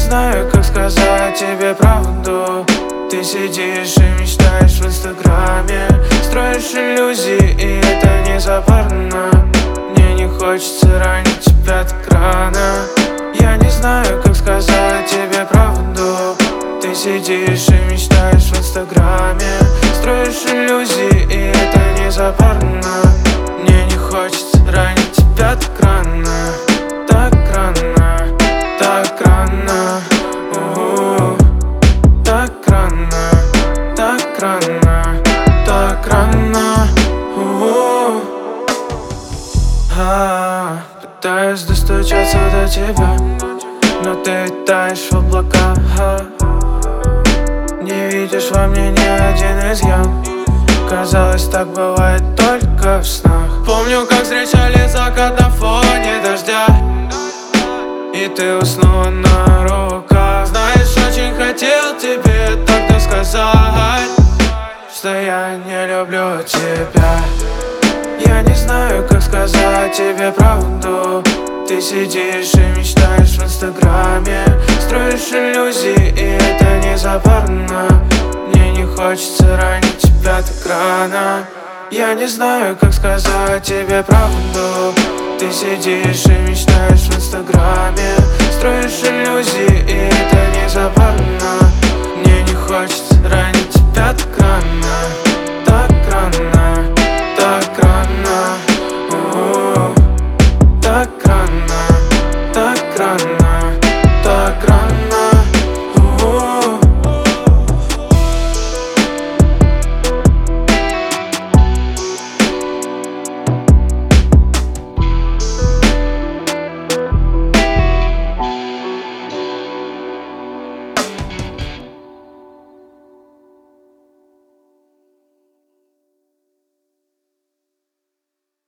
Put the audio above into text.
знаю, как сказать тебе правду. Ты сидишь и мечтаешь в инстаграме, строишь иллюзии, и это не запарно. Мне не хочется ранить тебя так рано. Я не знаю, как сказать тебе правду. Ты сидишь и мечтаешь в инстаграме, строишь иллюзии, и это не запарно. Мне не хочется ранить тебя так рано. Так рано, так рано, так рано, так рано, так рано. Пытаюсь достучаться до тебя, но ты таешь в облаках. Не видишь во мне ни один изъян. Казалось, так бывает только в снах. Помню, как встречали закат на фоне дождя, и ты уснула на руках. Знаешь, очень хотел тебе тогда сказать, что я не люблю тебя. Я не знаю, как сказать тебе правду. Ты сидишь и мечтаешь в инстаграме, строишь иллюзии, и это не запарно. Мне не хочется ранить тебя так рано. Я не знаю, как сказать тебе правду. Ты сидишь и мечтаешь в инстаграме, строишь иллюзии,